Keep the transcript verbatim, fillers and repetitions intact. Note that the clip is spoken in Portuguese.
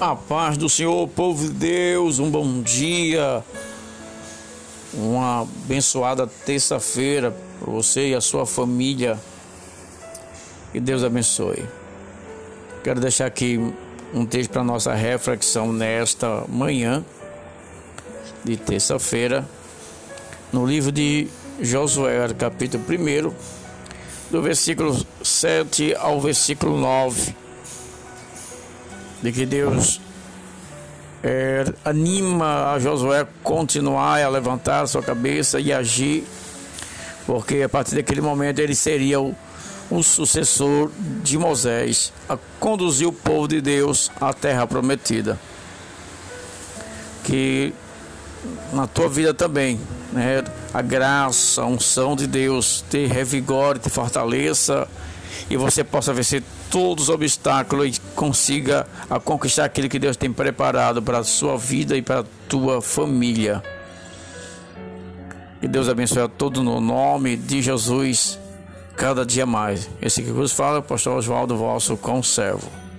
A paz do Senhor, povo de Deus, um bom dia, uma abençoada terça-feira para você e a sua família, que Deus abençoe. Quero deixar aqui um texto para nossa reflexão nesta manhã de terça-feira, no livro de Josué, capítulo um, do versículo sete ao versículo nove. De que Deus é, anima a Josué a continuar a levantar a sua cabeça e agir, porque a partir daquele momento ele seria o, o sucessor de Moisés a conduzir o povo de Deus à terra prometida. Que na tua vida também, né, a graça, a unção de Deus te revigore, te fortaleça e você possa vencer todos os obstáculos e consiga a conquistar aquilo que Deus tem preparado para a sua vida e para a tua família. Que Deus abençoe a todos no nome de Jesus, cada dia mais. Esse que vos fala é o pastor Oswaldo, vosso conservo.